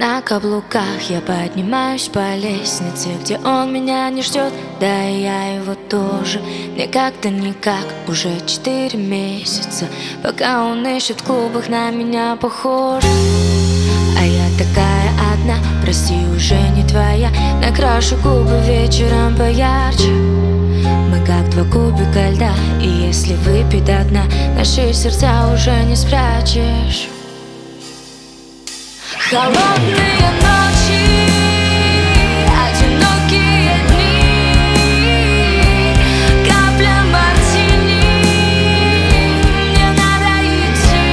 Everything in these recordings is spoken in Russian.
На каблуках я поднимаюсь по лестнице, где он меня не ждет, да и я его тоже. Мне как-то никак уже 4 месяца, пока он ищет в клубах на меня похож. А я такая одна, прости, уже не твоя. Накрашу губы вечером поярче. Мы как 2 кубика льда, и если выпить до дна, наши сердца уже не спрячешь. Холодные ночи, одинокие дни, капля мартини, мне надо идти.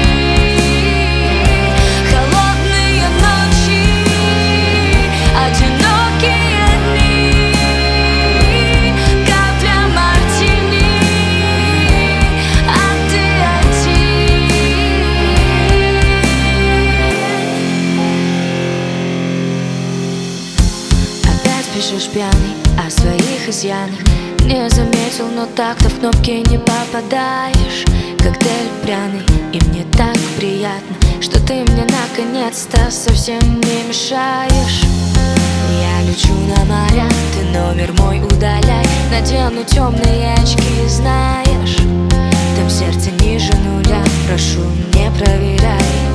Холодные ночи, одинокие дни, капля мартини, а ты один. Пишешь пьяный о своих изъянах. Не заметил, но так-то в кнопки не попадаешь. Коктейль пряный, и мне так приятно, что ты мне наконец-то совсем не мешаешь. Я лечу на моря, ты номер мой удаляй. Надену темные очки, знаешь, там сердце ниже нуля. Прошу, не проверяй.